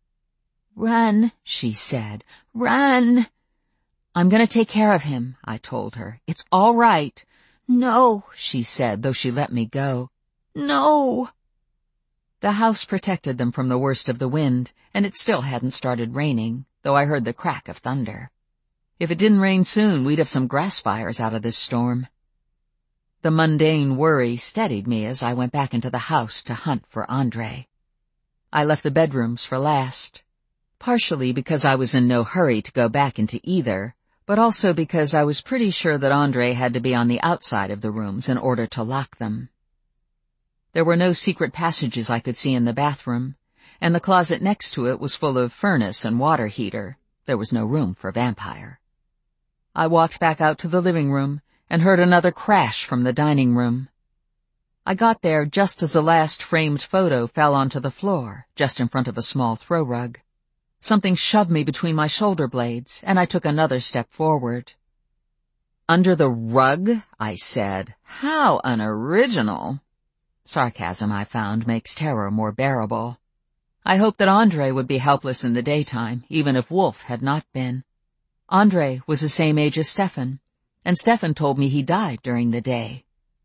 Speaker 3: "Run," she said. "Run."
Speaker 1: "I'm going to take care of him," I told her. "It's all right."
Speaker 3: "No,"
Speaker 1: she said, though she let me go.
Speaker 3: "No."
Speaker 1: The house protected them from the worst of the wind, and it still hadn't started raining, though I heard the crack of thunder. If it didn't rain soon, we'd have some grass fires out of this storm. The mundane worry steadied me as I went back into the house to hunt for Andre. I left the bedrooms for last, partially because I was in no hurry to go back into either, but also because I was pretty sure that Andre had to be on the outside of the rooms in order to lock them. There were no secret passages I could see in the bathroom, and the closet next to it was full of furnace and water heater. There was no room for vampire. I walked back out to the living room and heard another crash from the dining room. I got there just as the last framed photo fell onto the floor, just in front of a small throw rug. Something shoved me between my shoulder blades, and I took another step forward. "Under the rug?" I said. "How unoriginal." Sarcasm, I found, makes terror more bearable. I hoped that Andre would be helpless in the daytime, even if Wolf had not been. Andre was the same age as Stefan, and Stefan told me he died during the day.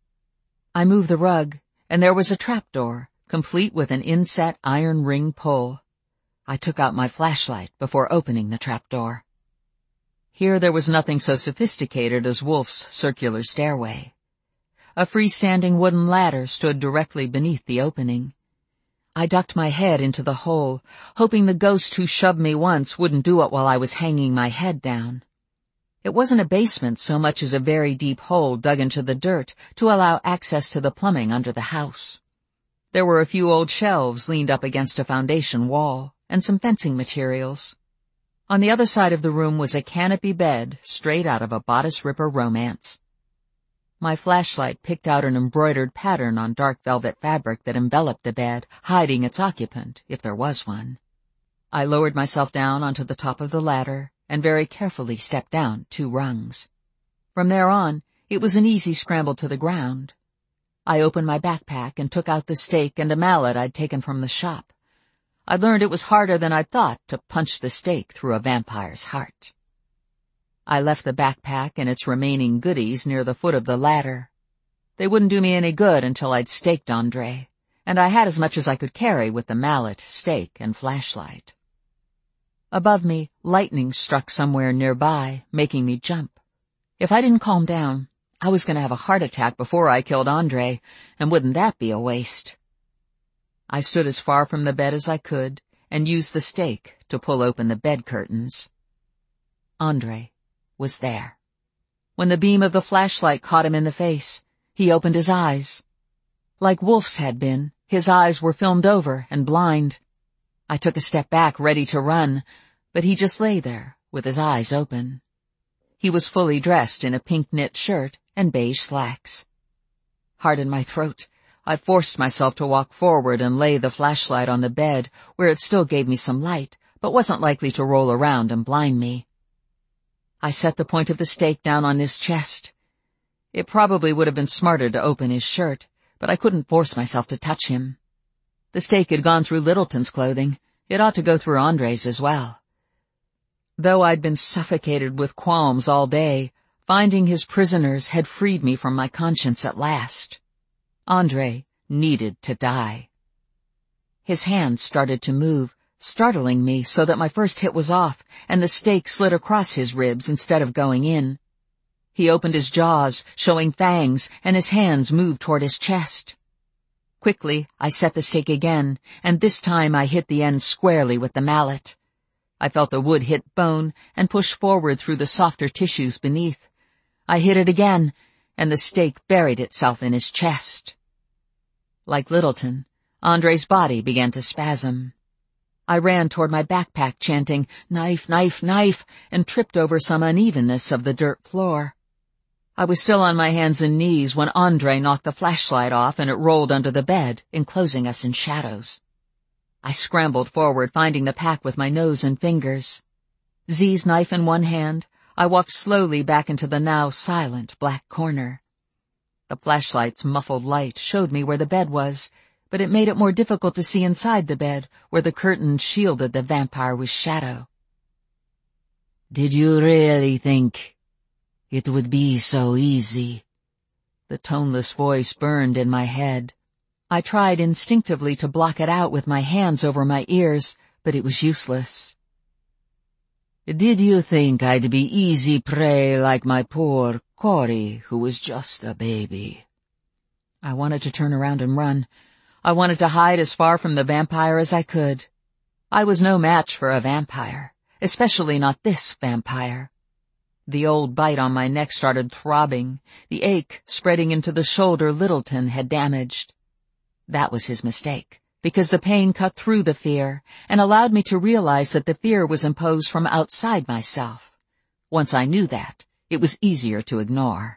Speaker 1: I moved the rug, and there was a trapdoor, complete with an inset iron ring pull. I took out my flashlight before opening the trapdoor. Here there was nothing so sophisticated as Wolf's circular stairway. A freestanding wooden ladder stood directly beneath the opening. I ducked my head into the hole, hoping the ghost who shoved me once wouldn't do it while I was hanging my head down. It wasn't a basement so much as a very deep hole dug into the dirt to allow access to the plumbing under the house. There were a few old shelves leaned up against a foundation wall, and some fencing materials. On the other side of the room was a canopy bed straight out of a bodice ripper romance. My flashlight picked out an embroidered pattern on dark velvet fabric that enveloped the bed, hiding its occupant, if there was one. I lowered myself down onto the top of the ladder and very carefully stepped down two rungs. From there on, it was an easy scramble to the ground. I opened my backpack and took out the stake and a mallet I'd taken from the shop. I learned it was harder than I'd thought to punch the stake through a vampire's heart. I left the backpack and its remaining goodies near the foot of the ladder. They wouldn't do me any good until I'd staked Andre, and I had as much as I could carry with the mallet, stake, and flashlight. Above me, lightning struck somewhere nearby, making me jump. If I didn't calm down, I was going to have a heart attack before I killed Andre, and wouldn't that be a waste? I stood as far from the bed as I could and used the stake to pull open the bed curtains. Andre was there. When the beam of the flashlight caught him in the face, he opened his eyes. Like Wolf's had been, his eyes were filmed over and blind. I took a step back, ready to run, but he just lay there, with his eyes open. He was fully dressed in a pink knit shirt and beige slacks. Hard in my throat, I forced myself to walk forward and lay the flashlight on the bed, where it still gave me some light, but wasn't likely to roll around and blind me. I set the point of the stake down on his chest. It probably would have been smarter to open his shirt, but I couldn't force myself to touch him. The stake had gone through Littleton's clothing. It ought to go through Andre's as well. Though I'd been suffocated with qualms all day, finding his prisoners had freed me from my conscience at last. Andre needed to die. His hand started to move, startling me so that my first hit was off, and the stake slid across his ribs instead of going in. He opened his jaws, showing fangs, and his hands moved toward his chest. Quickly, I set the stake again, and this time I hit the end squarely with the mallet. I felt the wood hit bone and push forward through the softer tissues beneath. I hit it again, and the stake buried itself in his chest. Like Littleton, Andre's body began to spasm. I ran toward my backpack chanting, "Knife, knife, knife," and tripped over some unevenness of the dirt floor. I was still on my hands and knees when Andre knocked the flashlight off and it rolled under the bed, enclosing us in shadows. I scrambled forward, finding the pack with my nose and fingers. Z's knife in one hand, I walked slowly back into the now silent black corner. The flashlight's muffled light showed me where the bed was, but it made it more difficult to see inside the bed, where the curtain shielded the vampire with shadow.
Speaker 2: "Did you really think it would be so easy?"
Speaker 1: The toneless voice burned in my head. I tried instinctively to block it out with my hands over my ears, but it was useless.
Speaker 2: "Did you think I'd be easy prey like my poor Corey, who was just a baby?"
Speaker 1: I wanted to turn around and run. I wanted to hide as far from the vampire as I could. I was no match for a vampire, especially not this vampire. The old bite on my neck started throbbing, the ache spreading into the shoulder Littleton had damaged. That was his mistake, because the pain cut through the fear and allowed me to realize that the fear was imposed from outside myself. Once I knew that, it was easier to ignore.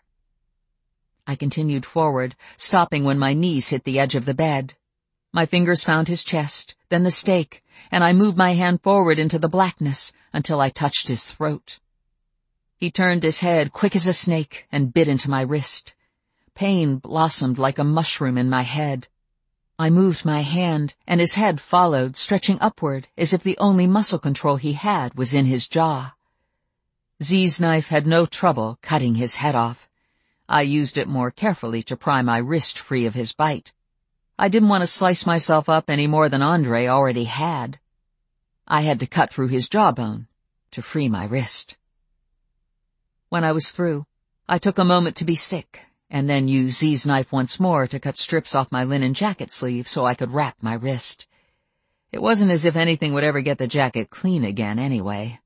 Speaker 1: I continued forward, stopping when my knees hit the edge of the bed. My fingers found his chest, then the stake, and I moved my hand forward into the blackness until I touched his throat. He turned his head quick as a snake and bit into my wrist. Pain blossomed like a mushroom in my head. I moved my hand, and his head followed, stretching upward as if the only muscle control he had was in his jaw. Z's knife had no trouble cutting his head off. I used it more carefully to pry my wrist free of his bite. I didn't want to slice myself up any more than Andre already had. I had to cut through his jawbone to free my wrist. When I was through, I took a moment to be sick, and then used Z's knife once more to cut strips off my linen jacket sleeve so I could wrap my wrist. It wasn't as if anything would ever get the jacket clean again anyway.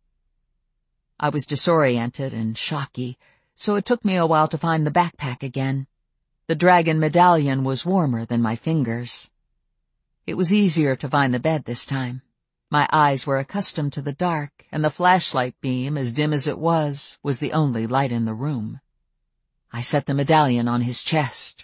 Speaker 1: I was disoriented and shocky, so it took me a while to find the backpack again. The dragon medallion was warmer than my fingers. It was easier to find the bed this time. My eyes were accustomed to the dark, and the flashlight beam, as dim as it was, was the only light in the room. I set the medallion on his chest.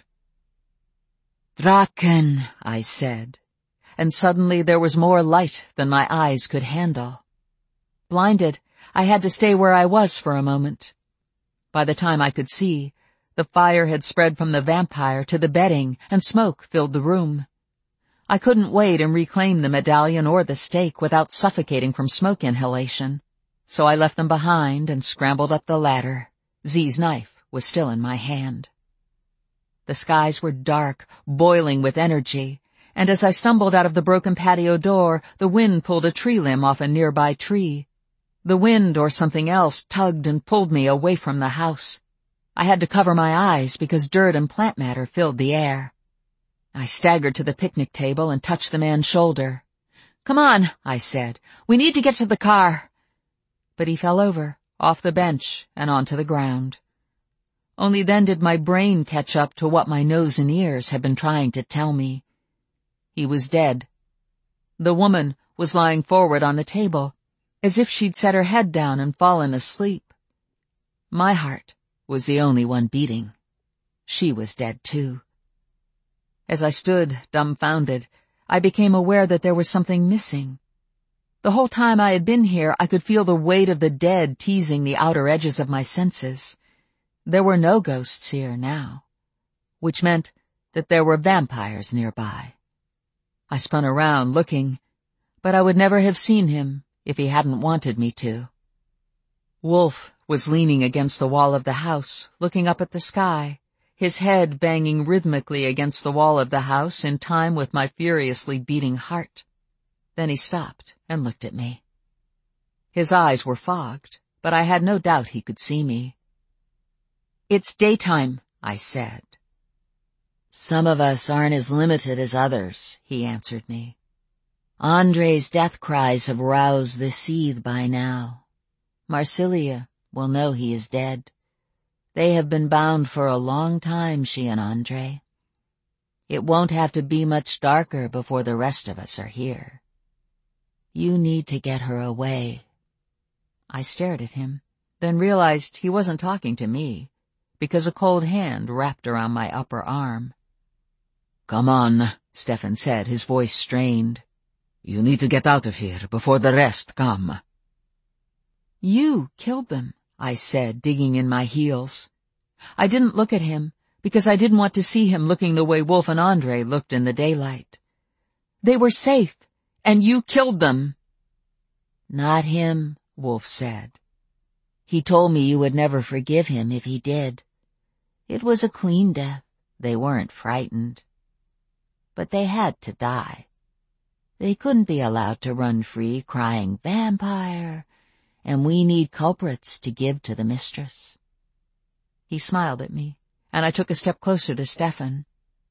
Speaker 2: "Draken,"
Speaker 1: I said, and suddenly there was more light than my eyes could handle. Blinded, I had to stay where I was for a moment. By the time I could see, the fire had spread from the vampire to the bedding, and smoke filled the room. I couldn't wait and reclaim the medallion or the stake without suffocating from smoke inhalation, so I left them behind and scrambled up the ladder. Z's knife was still in my hand. The skies were dark, boiling with energy, and as I stumbled out of the broken patio door, the wind pulled a tree limb off a nearby tree. The wind or something else tugged and pulled me away from the house. I had to cover my eyes because dirt and plant matter filled the air. I staggered to the picnic table and touched the man's shoulder. "Come on," I said. "We need to get to the car." But he fell over, off the bench, and onto the ground. Only then did my brain catch up to what my nose and ears had been trying to tell me. He was dead. The woman was lying forward on the table, as if she'd set her head down and fallen asleep. My heart was the only one beating. She was dead too. As I stood, dumbfounded, I became aware that there was something missing. The whole time I had been here, I could feel the weight of the dead teasing the outer edges of my senses. There were no ghosts here now, which meant that there were vampires nearby. I spun around, looking, but I would never have seen him if he hadn't wanted me to. Wolf was leaning against the wall of the house, looking up at the sky, his head banging rhythmically against the wall of the house in time with my furiously beating heart. Then he stopped and looked at me. His eyes were fogged, but I had no doubt he could see me. It's daytime, I said.
Speaker 2: Some of us aren't as limited as others, he answered me. Andre's death cries have roused the seethe by now. Marsilia will know he is dead. They have been bound for a long time, she and Andre. It won't have to be much darker before the rest of us are here. You need to get her away.
Speaker 1: I stared at him, then realized he wasn't talking to me, because a cold hand wrapped around my upper arm.
Speaker 2: Come on, Stefan said, his voice strained. You need to get out of here before the rest come.
Speaker 1: You killed them, I said, digging in my heels. I didn't look at him, because I didn't want to see him looking the way Wolf and Andre looked in the daylight. They were safe, and you killed them.
Speaker 2: Not him, Wolf said. He told me you would never forgive him if he did. It was a clean death. They weren't frightened. But they had to die. They couldn't be allowed to run free crying, vampire, and we need culprits to give to the mistress.
Speaker 1: He smiled at me, and I took a step closer to Stefan.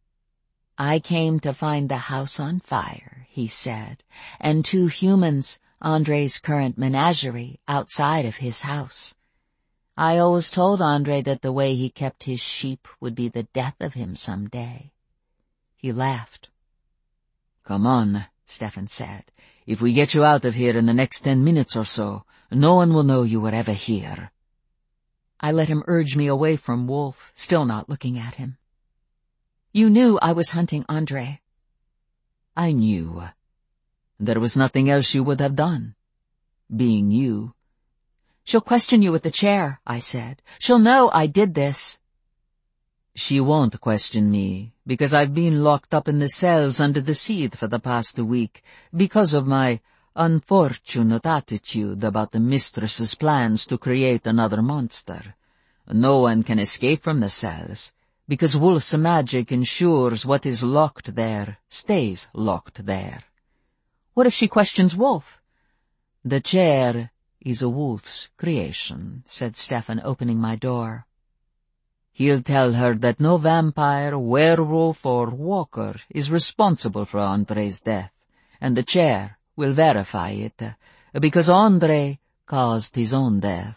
Speaker 2: I came to find the house on fire, he said, and two humans, Andre's current menagerie, outside of his house. I always told Andre that the way he kept his sheep would be the death of him some day. He laughed.
Speaker 4: Come on, Stefan said. If we get you out of here in the next ten minutes or so, no one will know you were ever here.
Speaker 1: I let him urge me away from Wolf, still not looking at him. You knew I was hunting Andre.
Speaker 4: I knew. There was nothing else you would have done. Being you.
Speaker 1: She'll question you with the chair, I said. She'll know I did this.
Speaker 4: She won't question me, because I've been locked up in the cells under the seethe for the past week, because of my unfortunate attitude about the mistress's plans to create another monster. No one can escape from the cells, because Wolf's magic ensures what is locked there stays locked there.
Speaker 1: What if she questions Wolf?
Speaker 4: The chair is a Wolf's creation, said Stefan, opening my door. He'll tell her that no vampire, werewolf, or walker is responsible for Andre's death, and the chair will verify it, because Andre caused his own death.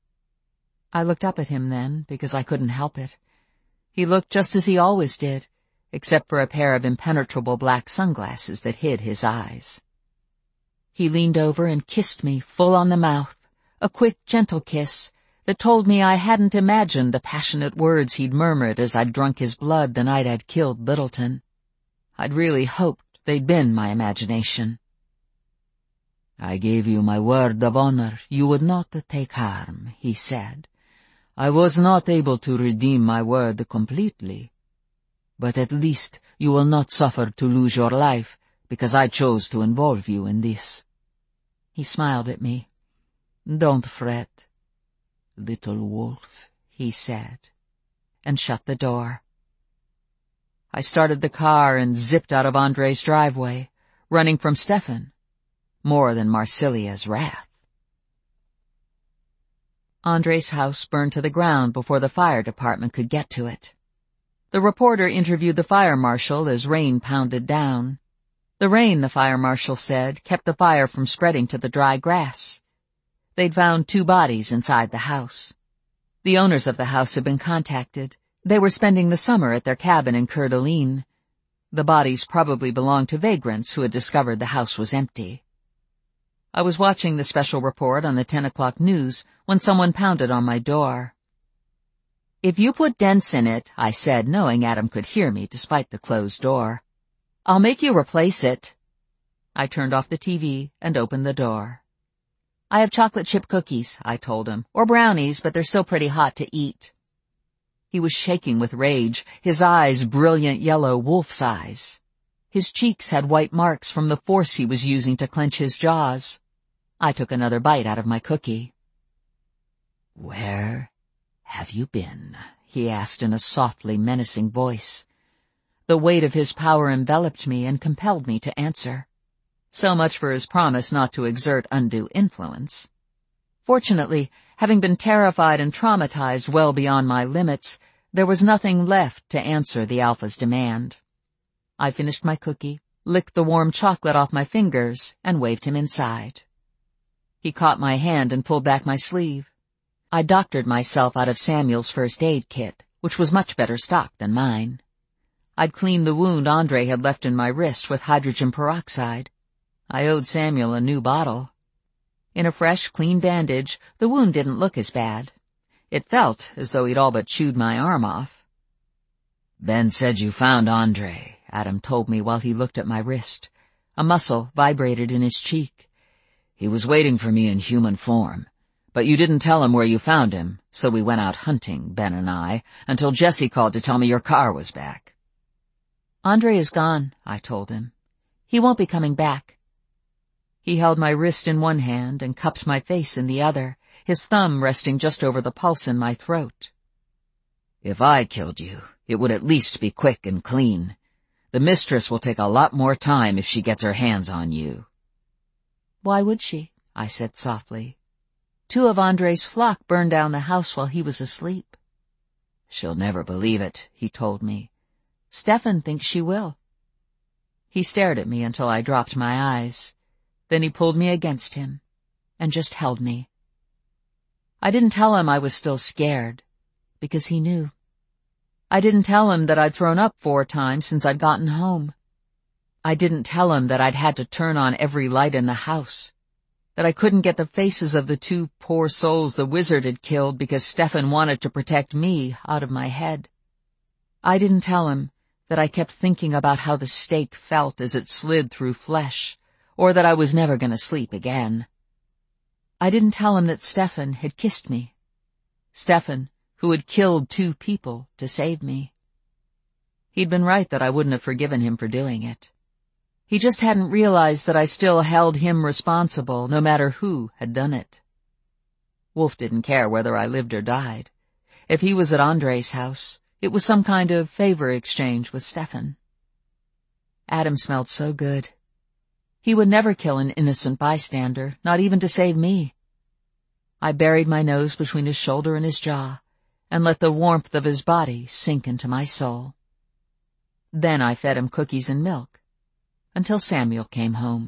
Speaker 1: I looked up at him then, because I couldn't help it. He looked just as he always did, except for a pair of impenetrable black sunglasses that hid his eyes. He leaned over and kissed me full on the mouth, a quick, gentle kiss that told me I hadn't imagined the passionate words he'd murmured as I'd drunk his blood the night I'd killed Littleton. I'd really hoped they'd been my imagination.
Speaker 4: I gave you my word of honor you would not take harm, he said. I was not able to redeem my word completely, but at least you will not suffer to lose your life because I chose to involve you in this.
Speaker 1: He smiled at me.
Speaker 4: Don't fret, little wolf, he said,
Speaker 1: and shut the door. I started the car and zipped out of Andre's driveway, running from Stefan, more than Marsilia's wrath. Andre's house burned to the ground before the fire department could get to it. The reporter interviewed the fire marshal as rain pounded down. The rain, the fire marshal said, kept the fire from spreading to the dry grass. They'd found two bodies inside the house. The owners of the house had been contacted. They were spending the summer at their cabin in Coeur d'Alene. The bodies probably belonged to vagrants who had discovered the house was empty. I was watching the special report on the ten o'clock news when someone pounded on my door. If you put dents in it, I said, knowing Adam could hear me despite the closed door, I'll make you replace it. I turned off the T V and opened the door. I have chocolate chip cookies, I told him, or brownies, but they're so pretty hot to eat. He was shaking with rage, his eyes brilliant yellow wolf's eyes. His cheeks had white marks from the force he was using to clench his jaws. I took another bite out of my cookie.
Speaker 4: Where have you been? He asked in a softly menacing voice.
Speaker 1: The weight of his power enveloped me and compelled me to answer. So much for his promise not to exert undue influence. Fortunately, Having been terrified and traumatized well beyond my limits, there was nothing left to answer the Alpha's demand. I finished my cookie, licked the warm chocolate off my fingers, and waved him inside. He caught my hand and pulled back my sleeve. I doctored myself out of Samuel's first aid kit, which was much better stocked than mine. I'd cleaned the wound Andre had left in my wrist with hydrogen peroxide. I owed Samuel a new bottle. In a fresh, clean bandage, the wound didn't look as bad. It felt as though he'd all but chewed my arm off.
Speaker 2: Ben said you found Andre, Adam told me while he looked at my wrist. A muscle vibrated in his cheek. He was waiting for me in human form. But you didn't tell him where you found him, so we went out hunting, Ben and I, until Jesse called to tell me your car was back.
Speaker 1: Andre is gone, I told him. He won't be coming back. He held my wrist in one hand and cupped my face in the other, his thumb resting just over the pulse in my throat.
Speaker 2: If I killed you, it would at least be quick and clean. The mistress will take a lot more time if she gets her hands on you.
Speaker 1: Why would she? I said softly. Two of Andre's flock burned down the house while he was asleep.
Speaker 2: She'll never believe it, he told me.
Speaker 1: Stefan thinks she will. He stared at me until I dropped my eyes. Then he pulled me against him and just held me. I didn't tell him I was still scared, because he knew. I didn't tell him that I'd thrown up four times since I'd gotten home. I didn't tell him that I'd had to turn on every light in the house, that I couldn't get the faces of the two poor souls the wizard had killed because Stefan wanted to protect me out of my head. I didn't tell him that I kept thinking about how the stake felt as it slid through flesh, or that I was never going to sleep again. I didn't tell him that Stefan had kissed me. Stefan, who had killed two people to save me. He'd been right that I wouldn't have forgiven him for doing it. He just hadn't realized that I still held him responsible, no matter who had done it. Wolf didn't care whether I lived or died. If he was at Andre's house, it was some kind of favor exchange with Stefan. Adam smelled so good. He would never kill an innocent bystander, not even to save me. I buried my nose between his shoulder and his jaw, and let the warmth of his body sink into my soul. Then I fed him cookies and milk, until Samuel came home.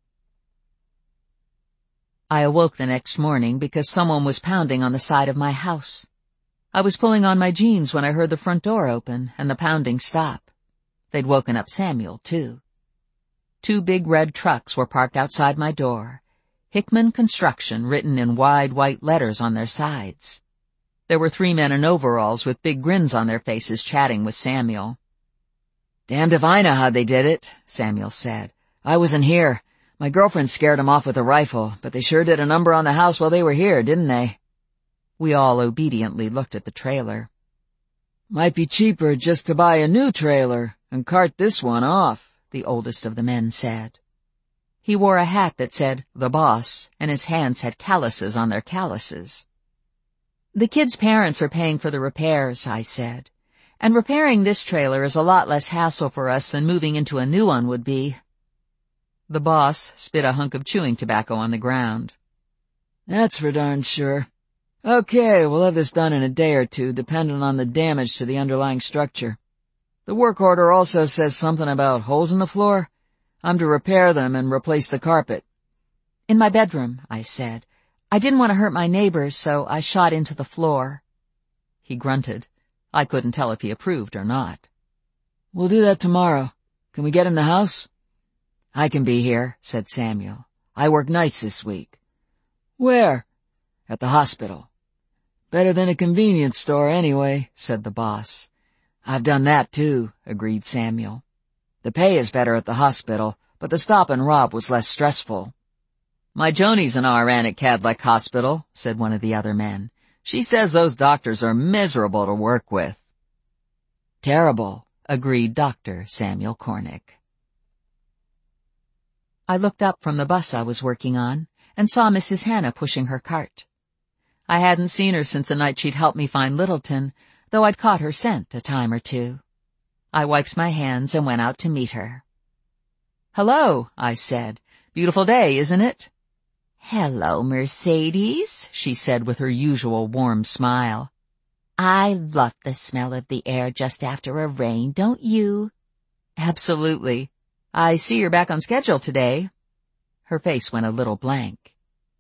Speaker 1: I awoke the next morning because someone was pounding on the side of my house. I was pulling on my jeans when I heard the front door open and the pounding stop. They'd woken up Samuel, too. Two big red trucks were parked outside my door, Hickman Construction written in wide white letters on their sides. There were three men in overalls with big grins on their faces chatting with Samuel.
Speaker 2: "Damned if I know how they did it," Samuel said. "I wasn't here. My girlfriend scared them off with a rifle, but they sure did a number on the house while they were here, didn't they?"
Speaker 1: We all obediently looked at the trailer.
Speaker 2: "Might be cheaper just to buy a new trailer and cart this one off," the oldest of the men said.
Speaker 1: He wore a hat that said, "The Boss," and his hands had calluses on their calluses. "The kids' parents are paying for the repairs," I said. "And repairing this trailer is a lot less hassle for us than moving into a new one would be." The Boss spit a hunk of chewing tobacco on the ground.
Speaker 2: "That's for darn sure. Okay, we'll have this done in a day or two, depending on the damage to the underlying structure. The work order also says something about holes in the floor. I'm to repair them and replace the carpet."
Speaker 1: "In my bedroom," I said. "I didn't want to hurt my neighbors, so I shot into the floor." He grunted. I couldn't tell if he approved or not.
Speaker 2: "We'll do that tomorrow. Can we get in the house?" "I can be here," said Samuel. "I work nights this week." "Where?" "At the hospital." "Better than a convenience store anyway," said the Boss. "I've done that too," agreed Samuel. "The pay is better at the hospital, but the stop and rob was less stressful."
Speaker 1: "My Joni's an R N at Cadleck Hospital," said one of the other men. "She says those doctors are miserable to work with."
Speaker 2: "Terrible,"
Speaker 1: agreed Doctor Samuel Cornick. I looked up from the bus I was working on and saw Missus Hannah pushing her cart. I hadn't seen her since the night she'd helped me find Littleton, though I'd caught her scent a time or two. I wiped my hands and went out to meet her. "Hello," I said. "Beautiful day, isn't it?"
Speaker 3: "Hello, Mercedes," she said with her usual warm smile. "I love the smell of the air just after a rain, don't you?"
Speaker 1: "Absolutely. I see you're back on schedule today." Her face went a little blank.